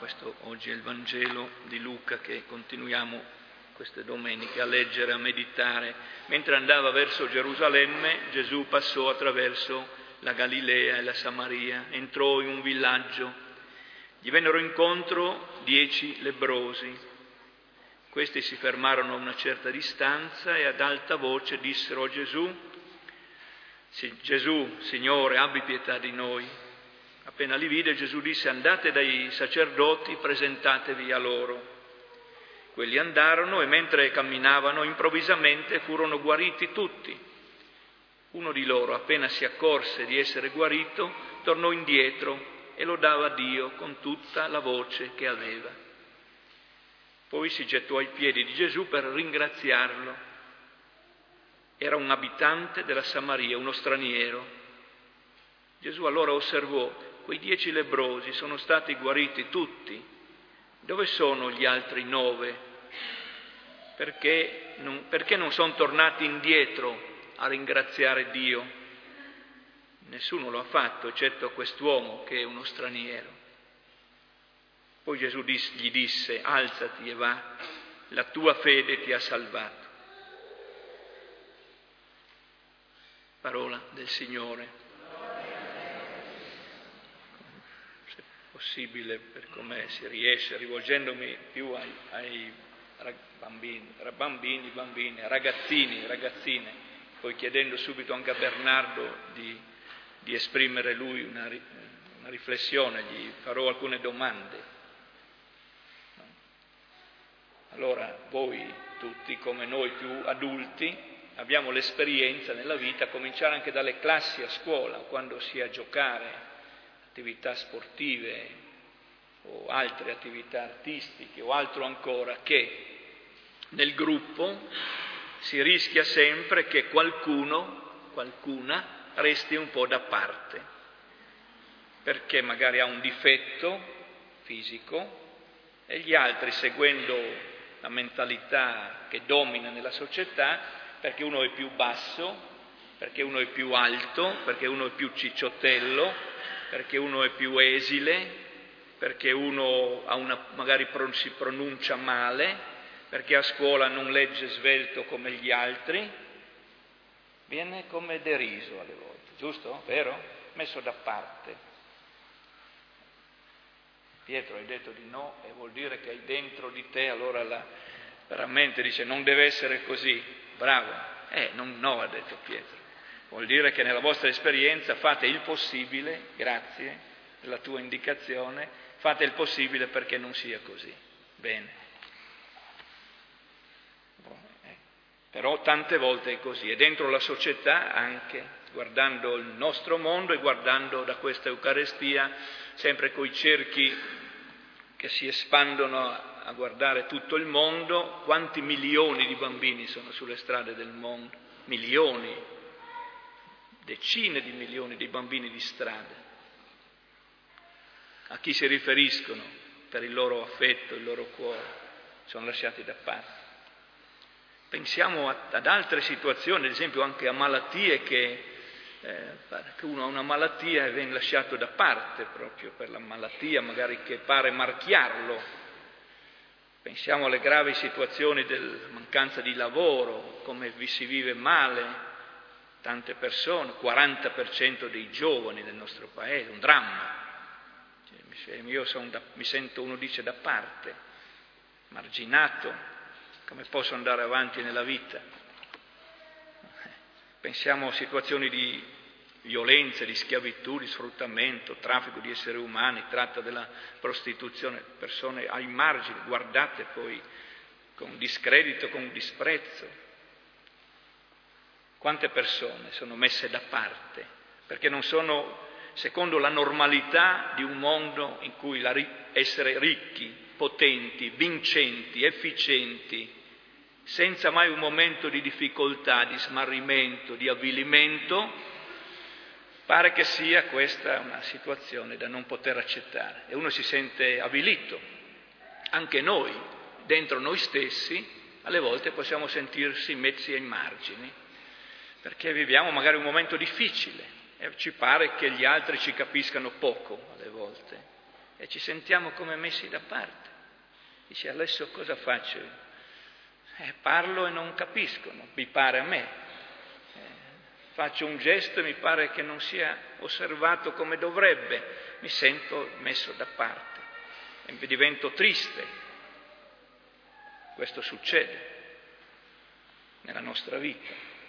questo oggi è il Vangelo di Luca che continuiamo queste domeniche a leggere, a meditare. Mentre andava verso Gerusalemme, Gesù passò attraverso la Galilea e la Samaria, entrò in un villaggio. Gli vennero incontro 10 lebbrosi. Questi si fermarono a una certa distanza e ad alta voce dissero a Gesù: Gesù, Signore, abbi pietà di noi. Appena li vide, Gesù disse: andate dai sacerdoti, presentatevi a loro. Quelli andarono e mentre camminavano improvvisamente furono guariti tutti. Uno di loro, appena si accorse di essere guarito, tornò indietro e lodava Dio con tutta la voce che aveva. Poi si gettò ai piedi di Gesù per ringraziarlo. Era un abitante della Samaria, uno straniero. Gesù allora osservò: quei 10 lebbrosi sono stati guariti tutti. Dove sono gli altri 9? Perché non sono tornati indietro a ringraziare Dio? Nessuno lo ha fatto, eccetto quest'uomo che è uno straniero. Poi Gesù gli disse: alzati e va, la tua fede ti ha salvato. Parola del Signore. Possibile, per come si riesce, rivolgendomi più ai bambini, ragazzine, poi chiedendo subito anche a Bernardo di esprimere lui una riflessione, gli farò alcune domande. Allora voi tutti, come noi più adulti, abbiamo l'esperienza nella vita, a cominciare anche dalle classi a scuola, quando si è a giocare, attività sportive o altre attività artistiche o altro ancora, che nel gruppo si rischia sempre che qualcuna resti un po' da parte, perché magari ha un difetto fisico e gli altri, seguendo la mentalità che domina nella società, perché uno è più basso, perché uno è più alto, perché uno è più cicciottello, perché uno è più esile, perché uno magari si pronuncia male, perché a scuola non legge svelto come gli altri, viene come deriso alle volte, giusto? Vero? Messo da parte. Pietro, hai detto di no e vuol dire che hai dentro di te, allora veramente dice non deve essere così, bravo. No, ha detto Pietro. Vuol dire che nella vostra esperienza fate il possibile, grazie della tua indicazione, fate il possibile perché non sia così. Bene. Però tante volte è così, e dentro la società anche, guardando il nostro mondo e guardando da questa Eucaristia, sempre coi cerchi che si espandono a guardare tutto il mondo, quanti milioni di bambini sono sulle strade del mondo? Milioni. Decine di milioni di bambini di strada. A chi si riferiscono per il loro affetto, il loro cuore? Sono lasciati da parte. Pensiamo ad altre situazioni, ad esempio anche a malattie che uno ha una malattia e viene lasciato da parte proprio per la malattia, magari che pare marchiarlo. Pensiamo alle gravi situazioni della mancanza di lavoro, come vi si vive male. Tante persone, 40% dei giovani del nostro paese, un dramma. Io mi sento, uno dice, da parte, marginato, come posso andare avanti nella vita? Pensiamo a situazioni di violenza, di schiavitù, di sfruttamento, traffico di esseri umani, tratta della prostituzione, persone ai margini, guardate poi con discredito, con disprezzo. Quante persone sono messe da parte perché non sono secondo la normalità di un mondo in cui essere ricchi, potenti, vincenti, efficienti, senza mai un momento di difficoltà, di smarrimento, di avvilimento, pare che sia questa una situazione da non poter accettare e uno si sente avvilito. Anche noi, dentro noi stessi, alle volte possiamo sentirsi messi ai margini, perché viviamo magari un momento difficile e ci pare che gli altri ci capiscano poco alle volte. e ci sentiamo come messi da parte. Dice, adesso cosa faccio? Parlo e non capiscono, mi pare a me. Faccio un gesto e mi pare che non sia osservato come dovrebbe, mi sento messo da parte e divento triste. Questo succede nella nostra vita.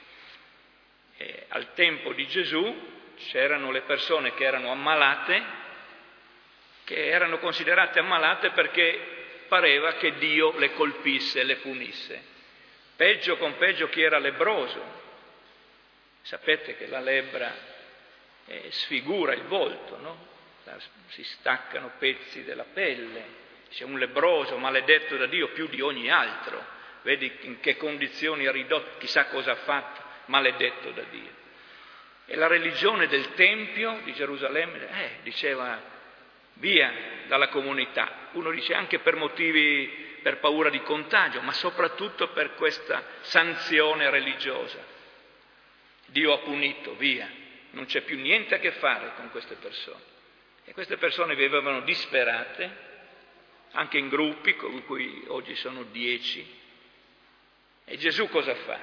E al tempo di Gesù c'erano le persone che erano ammalate, che erano considerate ammalate perché pareva che Dio le colpisse e le punisse. Peggio con peggio chi era lebbroso. Sapete che la lebbra sfigura il volto, no? Si staccano pezzi della pelle. C'è un lebbroso maledetto da Dio più di ogni altro. Vedi in che condizioni è ridotto, chissà cosa ha fatto, maledetto da Dio. E la religione del Tempio di Gerusalemme diceva via dalla comunità. Uno dice anche per paura di contagio, ma soprattutto per questa sanzione religiosa. Dio ha punito, via, non c'è più niente a che fare con queste persone. E queste persone vivevano disperate, anche in gruppi, con cui oggi sono 10. E Gesù cosa fa?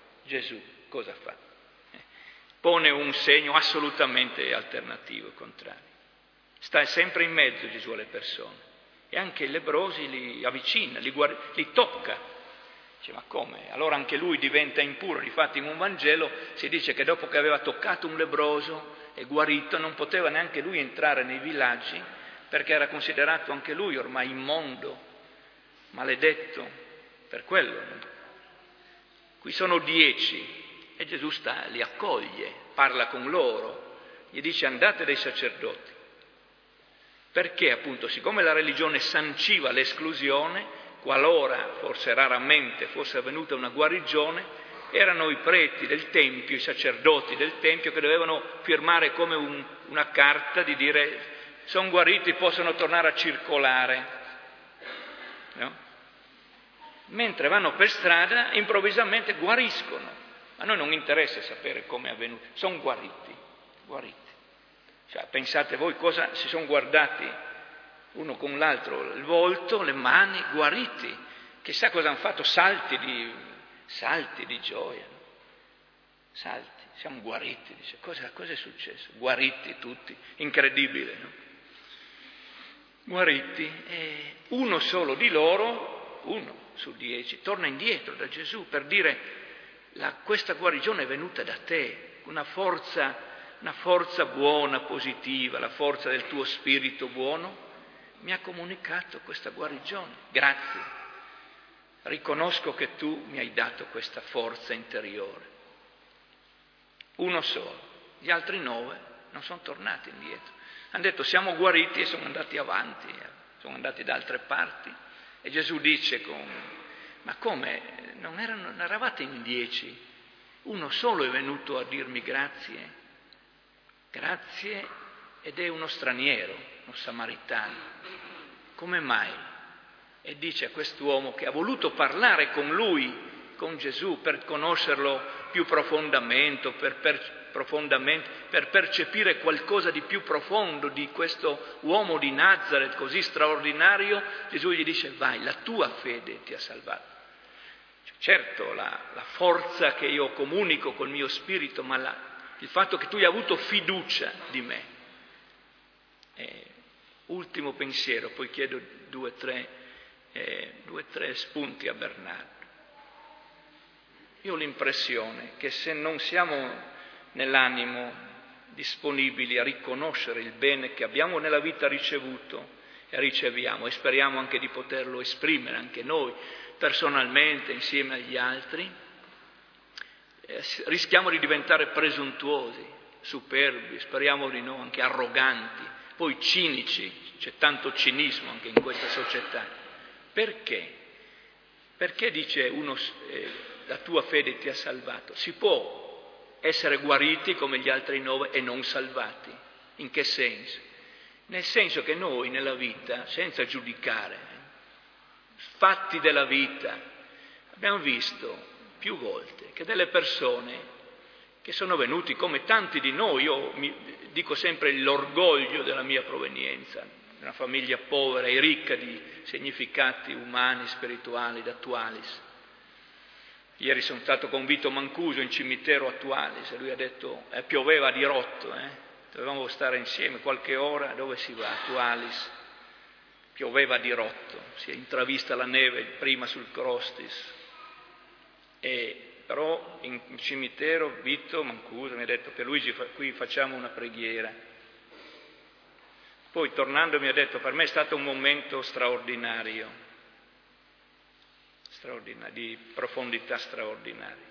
Pone un segno assolutamente alternativo, contrario. Sta sempre in mezzo Gesù alle persone. E anche i lebbrosi li avvicina, li tocca. Dice, ma come? Allora anche lui diventa impuro. Difatti in un Vangelo si dice che dopo che aveva toccato un lebbroso e guarito, non poteva neanche lui entrare nei villaggi perché era considerato anche lui ormai immondo, maledetto, per quello. Qui sono 10 e Gesù li accoglie, parla con loro, gli dice andate dai sacerdoti. Perché appunto, siccome la religione sanciva l'esclusione, qualora, forse raramente, fosse avvenuta una guarigione, erano i preti del Tempio, i sacerdoti del Tempio che dovevano firmare come una carta di dire sono guariti, possono tornare a circolare. No? Mentre vanno per strada, improvvisamente guariscono. A noi non interessa sapere come è avvenuto, sono guariti. Cioè, pensate voi cosa si sono guardati uno con l'altro, il volto, le mani, guariti. Chissà cosa hanno fatto, salti di gioia. No? Salti, siamo guariti. Dice, cosa è successo? Guariti tutti, incredibile, no? Guariti. E uno solo di loro, 1 su 10, torna indietro da Gesù per dire questa guarigione è venuta da te, una forza buona, positiva, la forza del tuo spirito buono mi ha comunicato questa guarigione. Grazie. Riconosco che tu mi hai dato questa forza interiore. 1 solo. Gli altri 9 non sono tornati indietro. Hanno detto siamo guariti e sono andati avanti, sono andati da altre parti. E Gesù dice ma come? Non eravate in 10? 1 solo è venuto a dirmi grazie. Grazie, ed è uno straniero, uno samaritano. Come mai? E dice a quest'uomo che ha voluto parlare con lui, con Gesù, per conoscerlo più profondamente, per percepire qualcosa di più profondo di questo uomo di Nazaret così straordinario, Gesù gli dice vai, la tua fede ti ha salvato. Certo, la forza che io comunico col mio spirito, ma il fatto che tu hai avuto fiducia di me. Ultimo pensiero, poi chiedo 2 o 3 spunti a Bernardo. Io ho l'impressione che se non siamo nell'animo disponibili a riconoscere il bene che abbiamo nella vita ricevuto e riceviamo, e speriamo anche di poterlo esprimere anche noi personalmente insieme agli altri, rischiamo di diventare presuntuosi, superbi, speriamo di no, anche arroganti, poi cinici. C'è tanto cinismo anche in questa società. Perché? Perché dice uno la tua fede ti ha salvato? Si può essere guariti come gli altri 9 e non salvati? In che senso? Nel senso che noi nella vita, senza giudicare, fatti della vita, abbiamo visto più volte che delle persone che sono venuti come tanti di noi, io dico sempre l'orgoglio della mia provenienza, una famiglia povera e ricca di significati umani, spirituali, d'attualis. Ieri sono stato con Vito Mancuso in cimitero Attualis e lui ha detto, pioveva a dirotto, dovevamo stare insieme qualche ora, dove si va? Attualis, pioveva a dirotto, si è intravista la neve prima sul Crostis, però in cimitero Vito Mancuso mi ha detto, per lui qui facciamo una preghiera. Poi tornando mi ha detto, per me è stato un momento straordinario, di profondità straordinaria.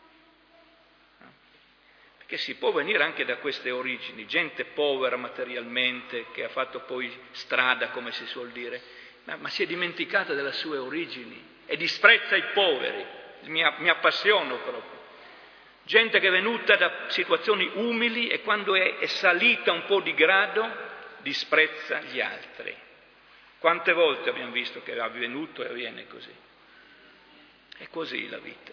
Perché si può venire anche da queste origini, gente povera materialmente, che ha fatto poi strada, come si suol dire, ma si è dimenticata delle sue origini e disprezza i poveri. Mi appassiono proprio. Gente che è venuta da situazioni umili e quando è salita un po' di grado disprezza gli altri. Quante volte abbiamo visto che è avvenuto e avviene così? È così la vita.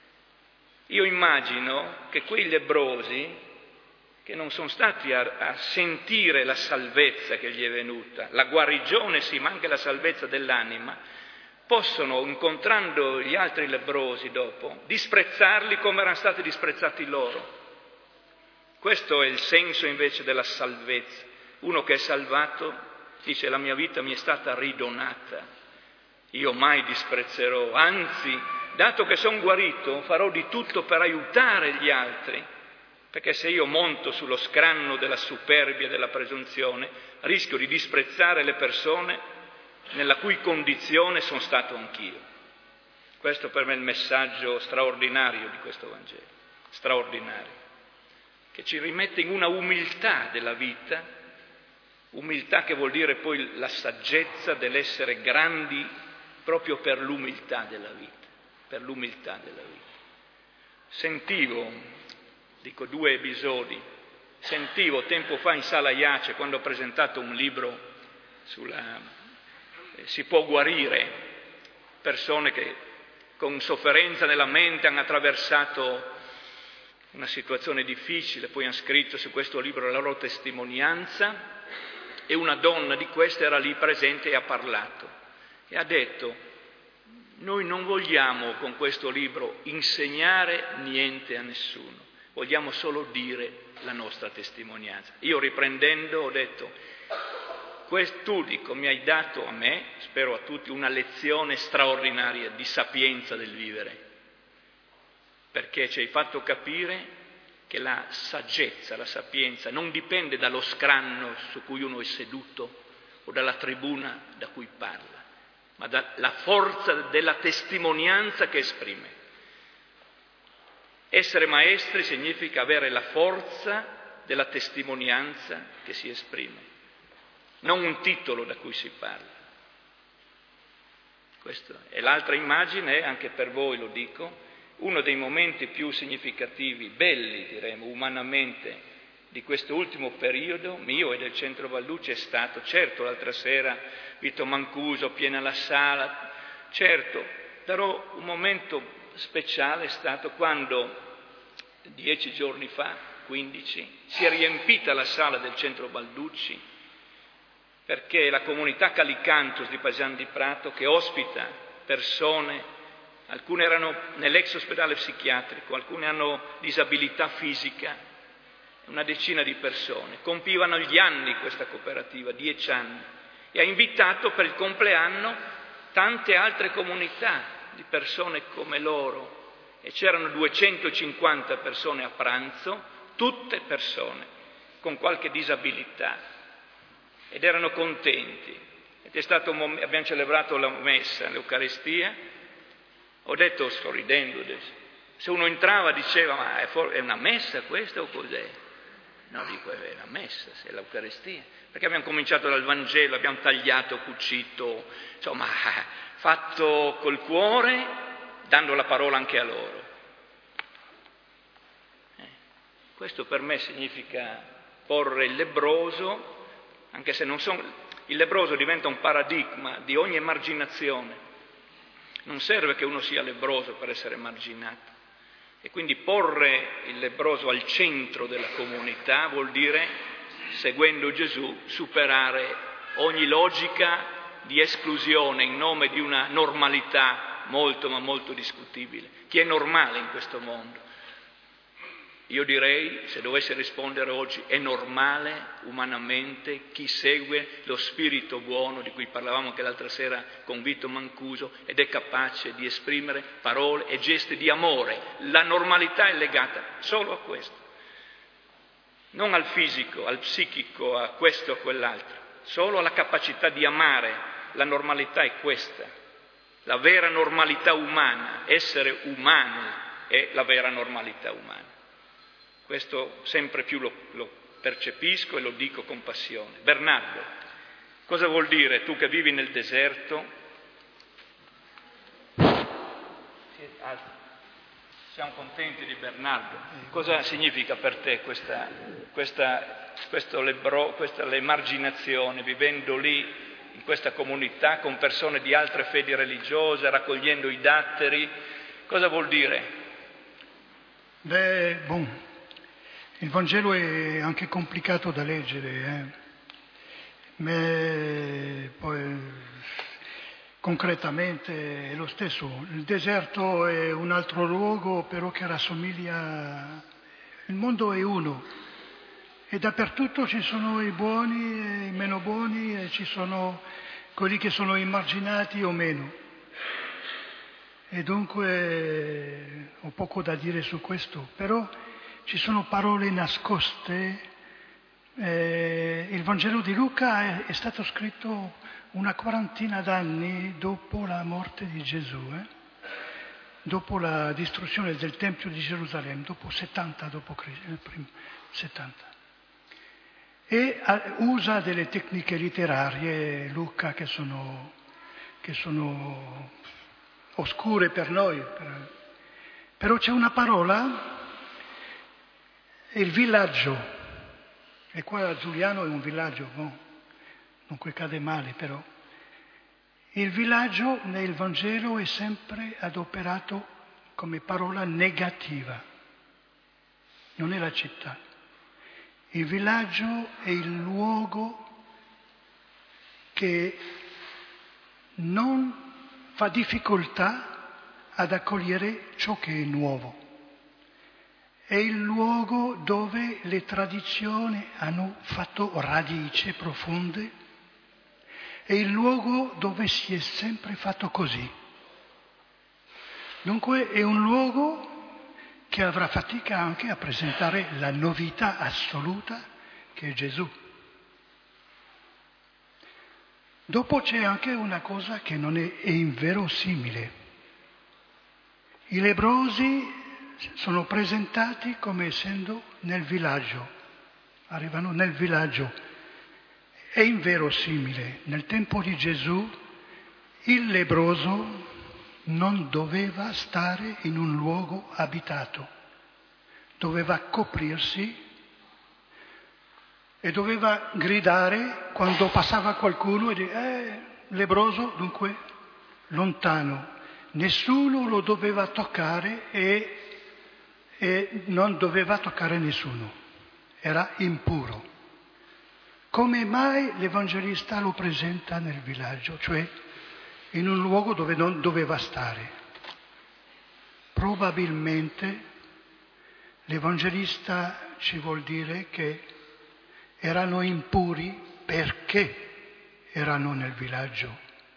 Io immagino che quei lebbrosi, che non sono stati a sentire la salvezza che gli è venuta, la guarigione sì, ma anche la salvezza dell'anima, possono, incontrando gli altri lebbrosi dopo, disprezzarli come erano stati disprezzati loro. Questo è il senso invece della salvezza. Uno che è salvato dice, la mia vita mi è stata ridonata. Io mai disprezzerò, anzi, dato che sono guarito, farò di tutto per aiutare gli altri, perché se io monto sullo scranno della superbia e della presunzione, rischio di disprezzare le persone nella cui condizione sono stato anch'io. Questo per me è il messaggio straordinario di questo Vangelo, straordinario, che ci rimette in una umiltà della vita, umiltà che vuol dire poi la saggezza dell'essere grandi proprio per l'umiltà della vita, per l'umiltà della vita. Sentivo, dico 2 episodi, sentivo tempo fa in Sala Iace, quando ho presentato un libro sulla si può guarire, persone che con sofferenza nella mente hanno attraversato una situazione difficile, poi hanno scritto su questo libro la loro testimonianza e una donna di queste era lì presente e ha parlato. E ha detto, noi non vogliamo con questo libro insegnare niente a nessuno, vogliamo solo dire la nostra testimonianza. Io riprendendo ho detto, tu dico, mi hai dato a me, spero a tutti, una lezione straordinaria di sapienza del vivere, perché ci hai fatto capire che la saggezza, la sapienza non dipende dallo scranno su cui uno è seduto o dalla tribuna da cui parla, ma dalla forza della testimonianza che esprime. Essere maestri significa avere la forza della testimonianza che si esprime, non un titolo da cui si parla. Questo. E l'altra immagine è, anche per voi lo dico, uno dei momenti più significativi, belli diremo, umanamente, di questo ultimo periodo mio e del Centro Balducci è stato, certo l'altra sera Vito Mancuso, piena la sala, certo, però un momento speciale è stato quando 10 giorni fa, 15, si è riempita la sala del Centro Balducci, perché la comunità Calicantus di Paesani di Prato, che ospita persone, alcune erano nell'ex ospedale psichiatrico, alcune hanno disabilità fisica, una decina di persone, compivano gli anni questa cooperativa, 10 anni, e ha invitato per il compleanno tante altre comunità di persone come loro, e c'erano 250 persone a pranzo, tutte persone con qualche disabilità, ed erano contenti. Ed è stato abbiamo celebrato la messa, l'Eucaristia. Ho detto, sto ridendo adesso, se uno entrava diceva, ma è una messa questa o cos'è? No, dico, è una messa, è l'Eucaristia. Perché abbiamo cominciato dal Vangelo, abbiamo tagliato, cucito, insomma, fatto col cuore, dando la parola anche a loro. Questo per me significa porre il lebbroso, anche se non il lebbroso diventa un paradigma di ogni emarginazione. Non serve che uno sia lebbroso per essere emarginato. E quindi porre il lebbroso al centro della comunità vuol dire, seguendo Gesù, superare ogni logica di esclusione in nome di una normalità molto ma molto discutibile. Chi è normale in questo mondo? Io direi, se dovessi rispondere oggi, è normale umanamente chi segue lo spirito buono di cui parlavamo anche l'altra sera con Vito Mancuso ed è capace di esprimere parole e gesti di amore. La normalità è legata solo a questo, non al fisico, al psichico, a questo o a quell'altro, solo alla capacità di amare. La normalità è questa, la vera normalità umana, essere umano è la vera normalità umana. Questo sempre più lo percepisco e lo dico con passione. Bernardo, cosa vuol dire tu che vivi nel deserto? Siamo contenti di Bernardo. Cosa significa per te questa l'emarginazione, vivendo lì in questa comunità con persone di altre fedi religiose, raccogliendo i datteri? Cosa vuol dire? Il Vangelo è anche complicato da leggere, ma poi concretamente è lo stesso. Il deserto è un altro luogo, però che rassomiglia. Il mondo è uno e dappertutto ci sono i buoni e i meno buoni e ci sono quelli che sono emarginati o meno. E dunque ho poco da dire su questo, però ci sono parole nascoste. Il Vangelo di Luca è stato scritto una quarantina d'anni dopo la morte di Gesù, dopo la distruzione del Tempio di Gerusalemme, dopo 70 d.C., 70. E usa delle tecniche letterarie, Luca, che sono oscure per noi. Però c'è una parola, il villaggio, e qua Giuliano è un villaggio, non cade male però. Il villaggio nel Vangelo è sempre adoperato come parola negativa, non è la città. Il villaggio è il luogo che non fa difficoltà ad accogliere ciò che è nuovo. È il luogo dove le tradizioni hanno fatto radici profonde, è il luogo dove si è sempre fatto così. Dunque è un luogo che avrà fatica anche a presentare la novità assoluta che è Gesù. Dopo c'è anche una cosa che non è inverosimile. I lebbrosi sono presentati come essendo nel villaggio, arrivano nel villaggio. È inverosimile. Nel tempo di Gesù il lebbroso non doveva stare in un luogo abitato, doveva coprirsi e doveva gridare quando passava qualcuno e dire lebbroso, dunque lontano. Nessuno lo doveva toccare e non doveva toccare nessuno, era impuro. Come mai l'Evangelista lo presenta nel villaggio, cioè in un luogo dove non doveva stare? Probabilmente l'Evangelista ci vuol dire che erano impuri perché erano nel villaggio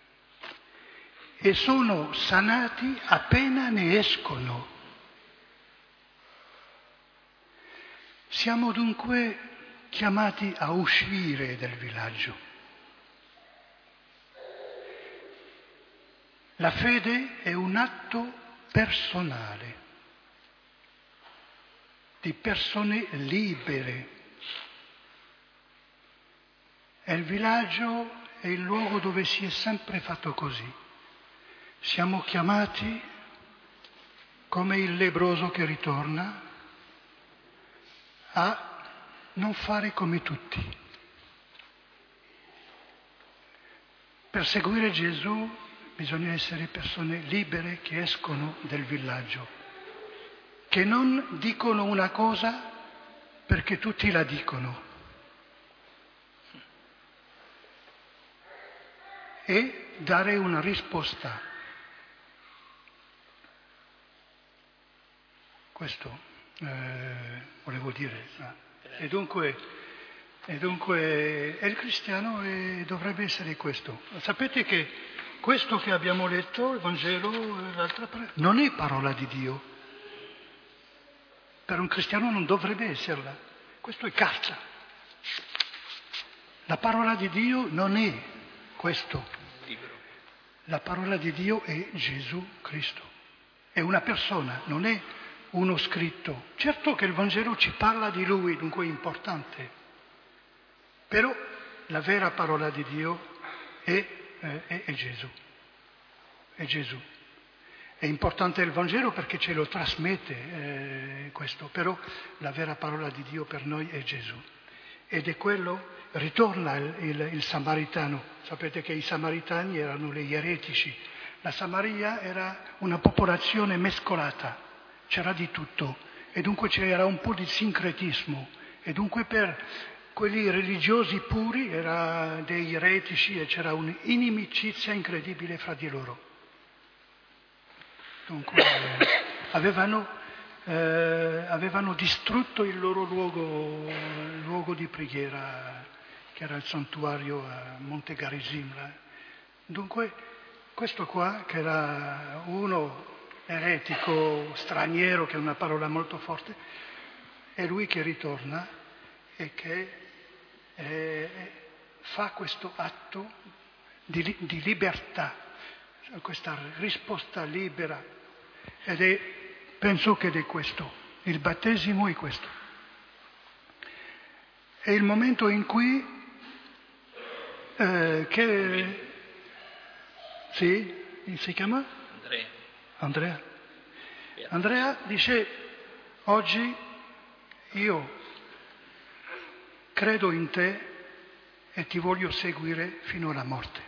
e sono sanati appena ne escono. Siamo dunque chiamati a uscire dal villaggio. La fede è un atto personale, di persone libere. E il villaggio è il luogo dove si è sempre fatto così. Siamo chiamati, come il lebbroso che ritorna, a non fare come tutti. Per seguire Gesù bisogna essere persone libere che escono dal villaggio, che non dicono una cosa perché tutti la dicono. e dare una risposta. Questo volevo dire. E dunque il cristiano dovrebbe essere questo. Sapete che questo che abbiamo letto, il Vangelo, non è parola di Dio. Per un cristiano non dovrebbe esserla. Questo è carta. La parola di Dio non è questo. La parola di Dio è Gesù Cristo. È una persona, non è uno scritto. Certo che il Vangelo ci parla di Lui, dunque è importante. Però la vera parola di Dio è Gesù. È Gesù. È importante il Vangelo perché ce lo trasmette questo, però la vera parola di Dio per noi è Gesù. Ed è quello, ritorna il samaritano. Sapete che i samaritani erano gli eretici. La Samaria era una popolazione mescolata, c'era di tutto e dunque c'era un po' di sincretismo e dunque per quelli religiosi puri erano dei eretici e c'era un'inimicizia incredibile fra di loro. Dunque avevano distrutto il loro luogo di preghiera, che era il santuario a Monte Garizim. Dunque questo qua, che era uno eretico, straniero, che è una parola molto forte, è lui che ritorna e che fa questo atto di libertà, questa risposta libera. Ed penso che è questo, il battesimo è questo. È il momento in cui si chiama? Andrea. Andrea dice: oggi io credo in te e ti voglio seguire fino alla morte.